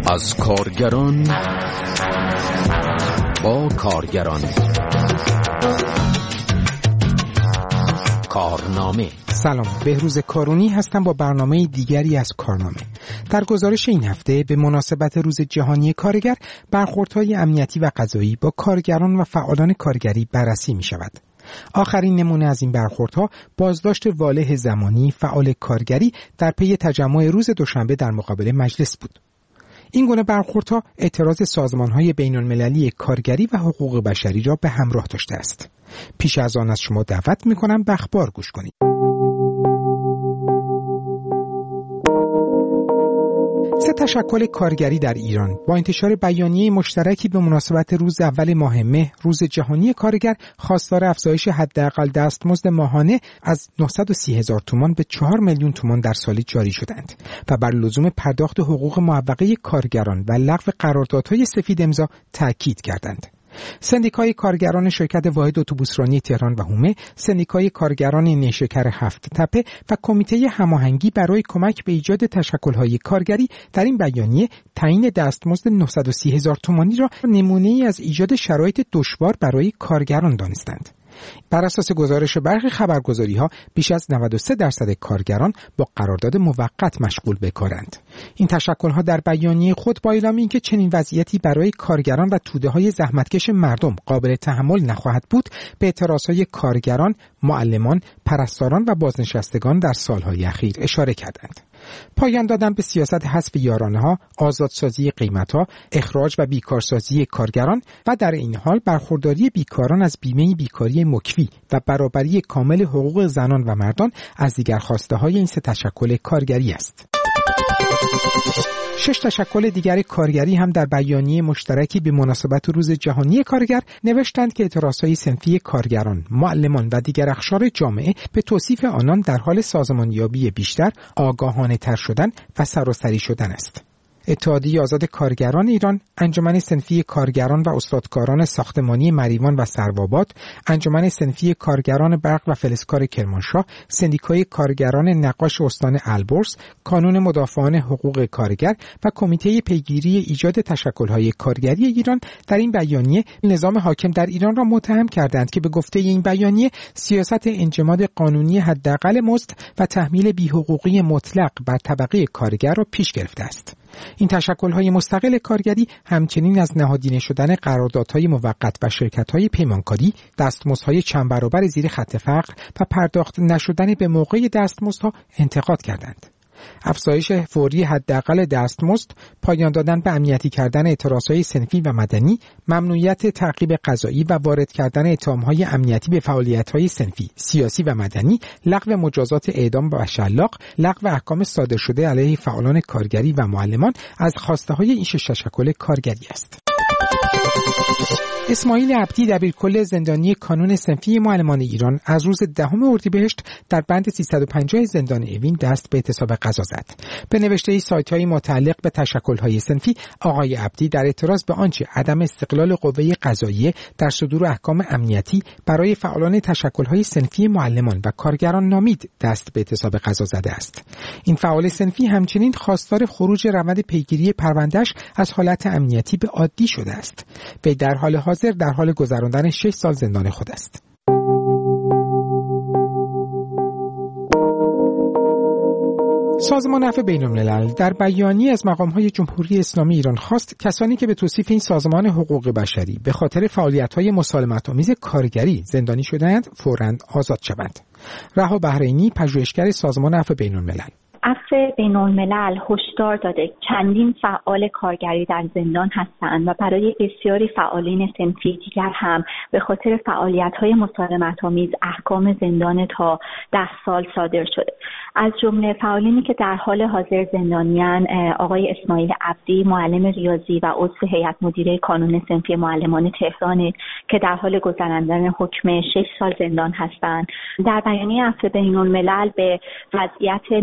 از کارگران با کارگران. کارنامه. سلام، بهروز کارونی هستم با برنامه دیگری از کارنامه. در گزارش این هفته به مناسبت روز جهانی کارگر، برخوردهای امنیتی و قضایی با کارگران و فعالان کارگری بررسی می شود. آخرین نمونه از این برخوردها بازداشت والح زمانی، فعال کارگری، در پی تجمع روز دوشنبه در مقابل مجلس بود. این گونه برخوردها اعتراض سازمان‌های بین‌المللی کارگری و حقوق بشری را به همراه داشته است. پیش از آن از شما دعوت می‌کنم به اخبار گوش کنید. سه تشکل کارگری در ایران با انتشار بیانیه مشترکی به مناسبت روز اول ماه مهر، روز جهانی کارگر، خواستار افزایش حداقل دستمزد ماهانه از 930,000 تومان به 4 میلیون تومان در سال جاری شدند و بر لزوم پرداخت حقوق معوقه کارگران و لغو قراردادهای سفید امضا تاکید کردند. سندیکای کارگران شرکت واحد اتوبوسرانی تهران و هومه، سندیکای کارگران نیشکر هفت تپه و کمیته هماهنگی برای کمک به ایجاد تشکل‌های کارگری در این بیانیه تعیین دستمزد 930,000 تومانی را نمونه‌ای از ایجاد شرایط دشوار برای کارگران دانستند. بر اساس گزارش برخی خبرگزاری‌ها بیش از 93% کارگران با قرارداد موقت مشغول به کارند. این تشکل‌ها در بیانیه خود با اعلام اینکه چنین وضعیتی برای کارگران و توده‌های زحمتکش مردم قابل تحمل نخواهد بود، به اعتراضهای کارگران، معلمان، پرستاران و بازنشستگان در سال‌های اخیر اشاره کردند. پایان دادن به سیاست حذف یارانه‌ها، آزادسازی قیمت‌ها، اخراج و بیکارسازی کارگران و در این حال برخورداری بیکاران از بیمه بیکاری مکفی و برابری کامل حقوق زنان و مردان از دیگر خواسته‌های این سه تشکل کارگری است. 6 تشکل دیگر کارگری هم در بیانیه مشترکی به مناسبت روز جهانی کارگر نوشتند که اعتراضهای صنفی کارگران، معلمان و دیگر اقشار جامعه به توصیف آنان در حال سازمانیابی بیشتر، آگاهانه‌تر شدن و سراسری شدن است. اتحادیه آزاد کارگران ایران، انجمن صنفی کارگران و استادکاران ساختمانی مریوان و سروآباد، انجمن صنفی کارگران برق و فلزکار کرمانشاه، سندیکای کارگران نقاش استان البرز، کانون مدافعان حقوق کارگر و کمیته پیگیری ایجاد تشکل‌های کارگری ایران در این بیانیه نظام حاکم در ایران را متهم کردند که به گفته این بیانیه سیاست انجماد قانونی حداقل مزد و تحمیل بی‌حقوقی مطلق بر طبقه کارگر را پیش گرفته است. این تشکل‌های مستقل کارگری همچنین از نهادینه شدن قراردادهای موقت و شرکت‌های پیمانکاری، دستمزدهای چند برابر زیر خط فقر و پرداخت نشدن به موقع دستمزدها انتقاد کردند. افزایش فوری حداقل دستمزد، پایان دادن به امنیتی کردن اعتراضهای صنفی و مدنی، ممنوعیت تعقیب قضایی و وارد کردن اتهام‌های امنیتی به فعالیت‌های صنفی، سیاسی و مدنی، لغو مجازات اعدام و شلاق، لغو احکام صادر شده علیه فعالان کارگری و معلمان از خواسته‌های این 6 تشکل کارگری است. اسماعیل عبدی، دبیرکل زندانی کانون صنفی معلمان ایران، از روز 10 اردیبهشت در بند 350 زندان اوین دست به اعتصاب غذا زد. به نوشته سایت‌های متعلق به تشکل‌های صنفی، آقای عبدی در اعتراض به آنچه عدم استقلال قوه قضاییه در صدور احکام امنیتی برای فعالان تشکل‌های صنفی معلمان و کارگران نامید دست به اعتصاب غذا زده است. این فعال صنفی همچنین خواستار خروج روند پیگیری پرونده‌اش از حالت امنیتی به عادی شده است. وی در حال حاضر در حال گذراندن 6 سال زندان خود است. سازمان عفو بین‌الملل در بیانیه از مقام‌های جمهوری اسلامی ایران خواست کسانی که به توصیف این سازمان حقوق بشری به خاطر فعالیت‌های مسالمت‌آمیز کارگری زندانی شده‌اند فوراً آزاد شوند. رها بحرینی، پژوهشگر سازمان عفو بین‌الملل: عفو بین‌الملل هشدار داده چندین فعال کارگری در زندان هستند و برای بسیاری فعالین صنفی دیگر هم به خاطر فعالیت‌های مسالمت‌آمیز احکام زندان تا 10 سال صادر شده. از جمله فعالینی که در حال حاضر زندانیان آقای اسماعیل عبدی، معلم ریاضی و عضو هیئت مدیره کانون صنفی معلمان تهران که در حال گذراندن حکم 6 سال زندان هستند. در بیانیه عفو بین‌الملل به وضعیت 9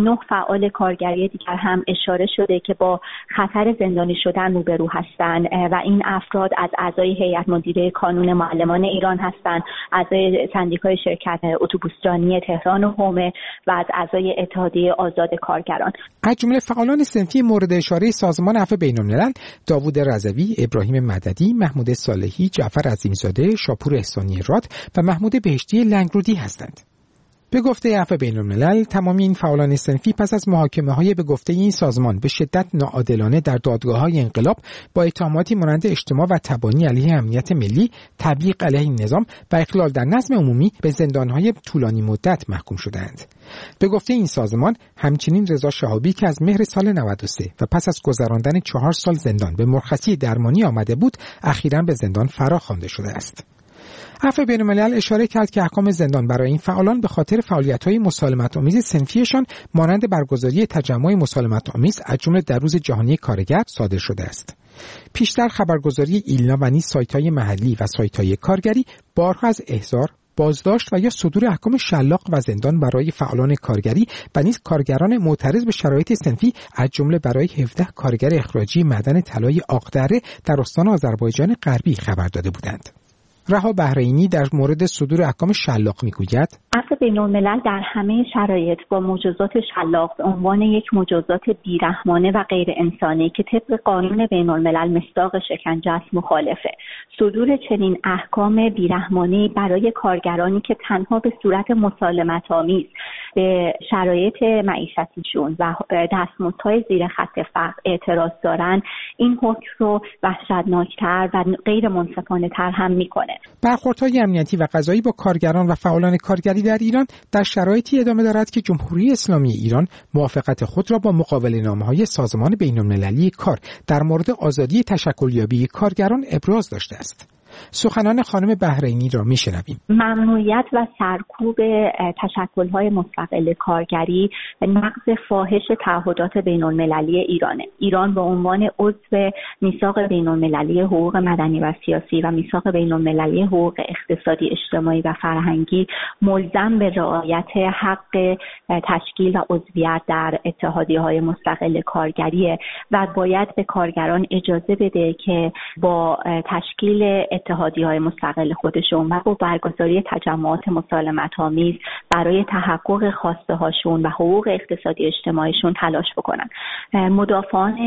فعال کارگری دیگر هم اشاره شده که با خطر زندانی شدن روبرو هستند و این افراد از اعضای هیئت مدیره کانون معلمان ایران هستند، اعضای سندیکای شرکت اتوبوسرانی تهران و حومه و از اعضای اتحادیه آزاد کارگران. از جمله فعالان صنفی مورد اشاره سازمان عفو بین‌الملل داوود رضوی، ابراهیم مددی، محمود صالحی، جعفر عظیم‌زاده، شاپور احسانی راد و محمود بهشتی لنگرودی هستند. به گفته عفو بین‌الملل تمامی این فعالان صنفی پس از محاکمه‌های به گفته این سازمان به شدت ناعادلانه در دادگاه‌های انقلاب با اتهاماتی مانند اجتماع و تبانی علیه امنیت ملی، تبلیغ علیه این نظام و اخلال در نظم عمومی به زندان‌های طولانی مدت محکوم شدند. به گفته این سازمان همچنین رضا شهابی که از مهر سال 93 و پس از گذراندن 4 سال زندان به مرخصی درمانی آمده بود، اخیراً به زندان فراخوانده شده است. عفو بین‌الملل اشاره کرد که احکام زندان برای این فعالان به خاطر فعالیت‌های مسالمت‌آمیز صنفیشان مانند برگزاری تجمع مسالمت‌آمیز از جمله در روز جهانی کارگر صادر شده است. پیشتر خبرگزاری ایلنا و نیز سایت‌های محلی و سایت‌های کارگری بارها از احضار، بازداشت و یا صدور احکام شلاق و زندان برای فعالان کارگری و نیز کارگران معترض به شرایط صنفی از جمله برای 17 کارگر اخراجی معدن طلای آقدره در استان آذربایجان غربی خبر داده بودند. رها بحرینی در مورد صدور احکام شلاق میگوید عفو بین‌الملل در همه شرایط با مجازات شلاق به عنوان یک مجازات بیرحمانه و غیر انسانی که طبق قانون بین‌الملل مصداق شکنجه است مخالفه. صدور چنین احکام بیرحمانه برای کارگرانی که تنها به صورت مسالمت‌آمیز به شرایط معیشتیشون و دستمزدهای زیر خط فقر اعتراض دارن، این حکم رو وحشتناکتر و غیر منصفانه‌تر هم میکنه. برخوردهای امنیتی و قضایی با کارگران و فعالان کارگری در ایران در شرایطی ادامه دارد که جمهوری اسلامی ایران موافقت خود را با مقابله‌نامه‌های سازمان بین‌المللی کار در مورد آزادی تشکلیابی کارگران ابراز داشته است. سخنان خانم بحرینی را میشنویم. ممنوعیت و سرکوب تشکل‌های مستقل کارگری نقض فاحش تعهدات بین‌المللی ایرانه. ایران به عنوان عضو میثاق بین‌المللی حقوق مدنی و سیاسی و میثاق بین‌المللی حقوق اقتصادی، اجتماعی و فرهنگی ملزم به رعایت حق تشکیل و عضویت در اتحادیه‌های مستقل کارگریه و باید به کارگران اجازه بده که با تشکیل اتحادیه‌های مستقل خودشون و با برگزاری تجمعات مسالمت‌آمیز برای تحقق خواسته هاشون و حقوق اقتصادی اجتماعیشون تلاش بکنن. مدافعان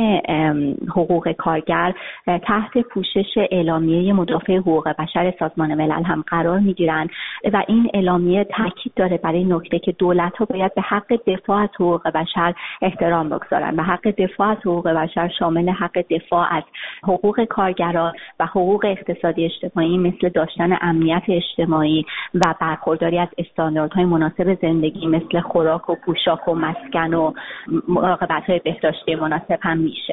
حقوق کارگر تحت پوشش اعلامیه مدافع حقوق بشر سازمان ملل هم قرار می‌گیرن و این اعلامیه تاکید داره بر این نکته که دولت‌ها باید به حق دفاع از حقوق بشر احترام بگذارن و حق دفاع از حقوق بشر شامل حق دفاع از حقوق کارگران و حقوق اقتصادی اجتماعی مثل داشتن امنیت اجتماعی و برخورداری از استانداردهای مناسب زندگی مثل خوراک و پوشاک و مسکن و مراقبت‌های بهداشتی مناسب هم میشه.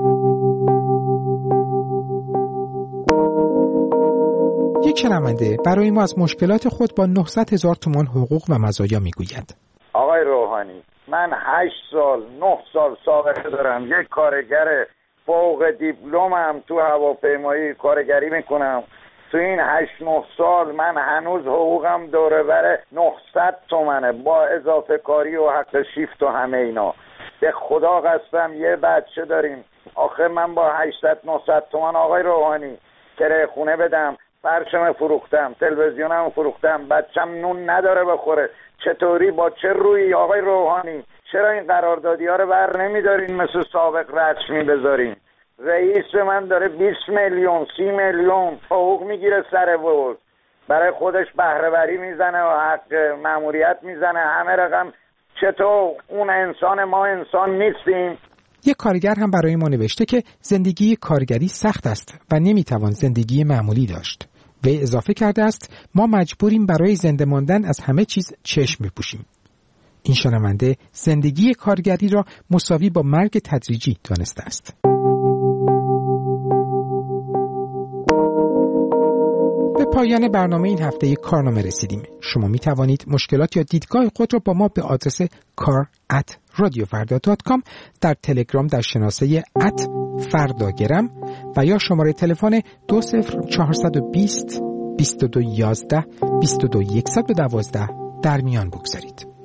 یک شنونده برای ما از مشکلات خود با 900,000 تومان حقوق و مزایا میگوید. آقای روحانی، من 8 سال 9 سال سابقه دارم، یک کارگر فوق دیپلمم تو هواپیمایی کارگری میکنم. تو این 8-9 سال من هنوز حقوقم دوره بر 900 تومنه با اضافه کاری و حق شیفت و همه اینا. به خدا قسم یه بچه داریم، آخه من با 800-900 تومن آقای روحانی کرایه خونه بدم، فرشم فروختم، تلویزیونم فروختم، بچم نون نداره بخوره، چطوری با چه روی آقای روحانی چرا این قراردادی ها رو بر نمیدارین مثل سابق رسمی بذارین؟ رئیس به من داره 20 میلیون 30 میلیون حقوق میگیره سر ورد، برای خودش بهره وری میزنه و حق ماموریت میزنه همه رقم. چطور اون انسان ما انسان نیستیم؟ یک کارگر هم برای ما نوشته که زندگی کارگری سخت است و نمیتوان زندگی معمولی داشت. و اضافه کرده است ما مجبوریم برای زنده ماندن از همه چیز چشم بپوشیم. این شنونده زندگی کارگری را مساوی با مرگ تدریجی دانسته است. به پایان برنامه این هفته کارنامه رسیدیم. شما می توانید مشکلات یا دیدگاه خود را با ما به آدرس kar@radiofarda.com در تلگرام در شناسه @فرداگرم و یا شماره تلفن 20420 2211 22112 در میان بگذارید.